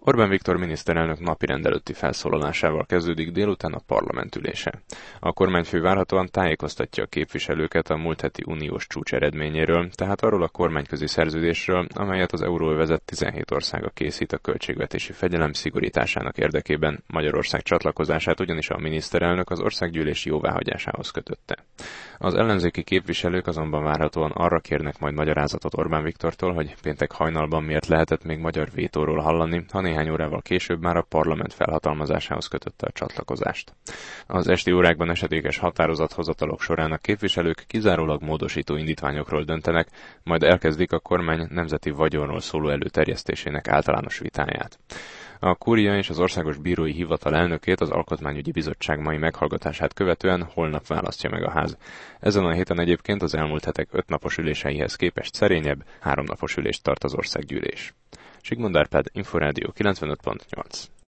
Orbán Viktor miniszterelnök napirend előtti felszólalásával kezdődik délután a parlament ülése. A kormányfő várhatóan tájékoztatja a képviselőket a múlt heti uniós csúcs eredményéről, tehát arról a kormányközi szerződésről, amelyet az euróövezet 17 országa készít a költségvetési fegyelem szigorításának érdekében. Magyarország csatlakozását ugyanis a miniszterelnök az országgyűlés jóváhagyásához kötötte. Az ellenzéki képviselők azonban várhatóan arra kérnek majd magyarázatot Orbán Viktortól, hogy péntek hajnalban miért lehetett még magyar vétóról hallani, ha néhány órával később már a parlament felhatalmazásához kötötte a csatlakozást. Az esti órákban esedékes határozathozatalok során a képviselők kizárólag módosító indítványokról döntenek, majd elkezdik a kormány nemzeti vagyonról szóló előterjesztésének általános vitáját. A kúria és az Országos Bírói Hivatal elnökét az Alkotmányügyi Bizottság mai meghallgatását követően holnap választja meg a ház. Ezen a héten egyébként az elmúlt hetek 5 napos üléseihez képest szerényebb, 3 napos ülést tart az országgyűlés. Sigmund Árpád, Inforádió 95.8.